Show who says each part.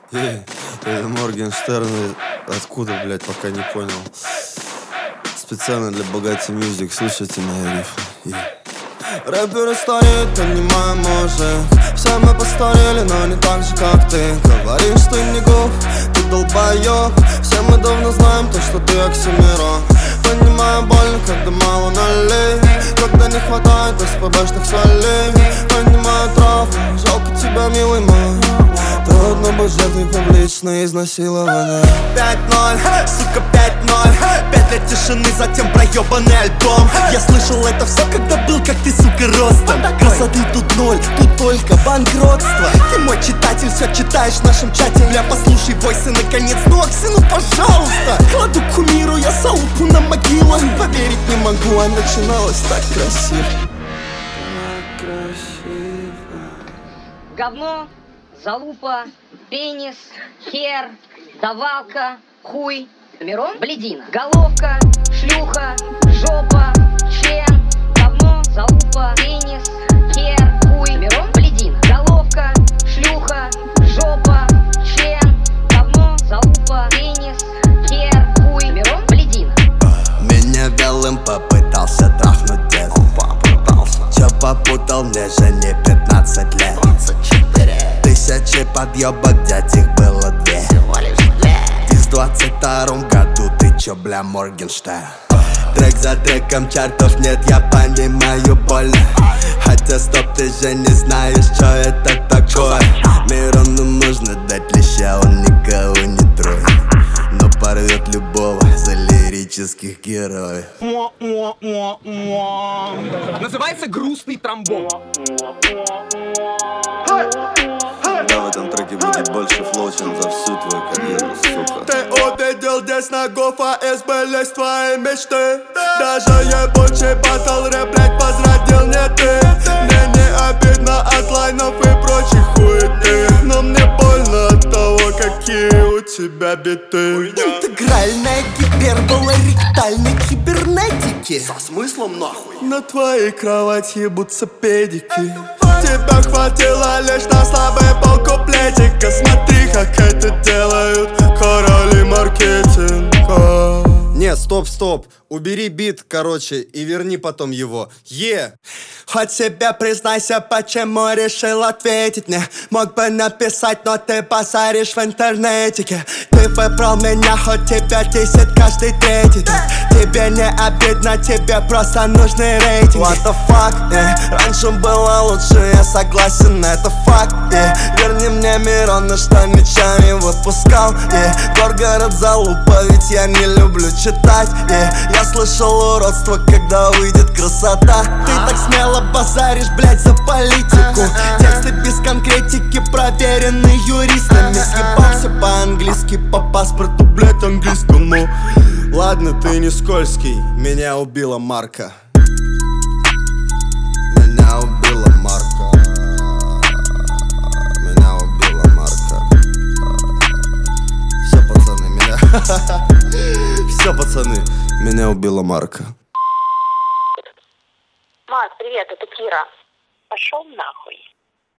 Speaker 1: Это Моргенштерн. Откуда, блядь, пока не понял. Специально для Богати Мьюзик. Слушайте мои рифы. Рэперы стареют, понимаем уже. Все мы постарели, но не так же, как ты. Говоришь, ты не гоп, ты долбоёб. Все мы давно знаем то, что ты Оксимирон. Понимаю больно, когда мало налей, когда не хватает СПБшных солей. Понимаю травму, жалко тебя, милый мой. Трудно быть жертвой публичное изнасилование.
Speaker 2: 5-0, сука, 5-0. 5 лет тишины, затем проебанный альбом. Я слышал это все, когда был, как ты, сука, ростом. Красоты тут ноль, тут только банкротство. Ты мой читатель, все читаешь в нашем чате. Бля, послушай войсы, наконец, ну Окси, ну пожалуйста. Кладу кумиру, я залупу на могилу. Поверить не могу, а начиналось так красиво.
Speaker 1: Так красиво.
Speaker 3: Говно, залупа, пенис, хер, давалка, хуй, Мирон, блядина, головка, члюха, жопа, член, говно, залупа, пенис, хер, хуй, Мирон, блядина, головка, шлюха, жопа, член, говно, залупа, пенис, хер, хуй, Мирон, блядина.
Speaker 2: Меня вялым попытался трахнуть дед. Чё попутал, мне же не 15 лет. 1000 подъебок, дядь, их было 2. Ты в 22-м году, ты чё, бля, Моргенштерн? Трек за треком, чартов нет, я понимаю больно. Хотя стоп, ты же не знаешь, что это такое. Мирону нужно дать леща, он никого не троит, но порвет любого за лирических героев.
Speaker 4: Называется грустный тромбон.
Speaker 1: Да, в этом треке будет больше флоу, чем за всю твою карьеру, сука.
Speaker 2: Ты увидел здесь ногов, АСБ, лезь твои мечты. Даже ебучий батл рэп, блядь, возродил не ты. Мне не обидно от лайнов и прочих хуеты, но мне больно от того, какие у тебя биты. Интегральная гипербола ректальной кибернетики.
Speaker 5: Со смыслом нахуй?
Speaker 2: На твоей кровати ебутся педики. Тебя хватило лишь на слабый полкуплетика. Смотри, как это делают короли маркетинга.
Speaker 1: Не, стоп, убери бит, короче, и верни потом его.
Speaker 2: Хоть себе признайся, почему решил ответить мне. Мог бы написать, но ты базаришь в интернетике. Ты выбрал меня, хоть тебя 10 каждый третий день. Тебе не обидно, тебе просто нужны рейтинги. What the fuck, раньше было лучше, я согласен, это факт, Верни мне Мирона, что ничего не выпускал, Горгород залупа, ведь я не люблю читать, Я слышал уродство, когда выйдет красота. Ты так смело базаришь, блядь, за политику. Тексты без конкретики, проверены юристами. Съебался по-английски, по паспорту, блядь, английскому.
Speaker 1: Ладно, ты не скользкий, меня убила Марка. Меня убила Марка. Меня убила Марка. Все, пацаны, меня... Все, пацаны, меня убила Марка.
Speaker 6: Мат, привет, это Кира. Пошел нахуй.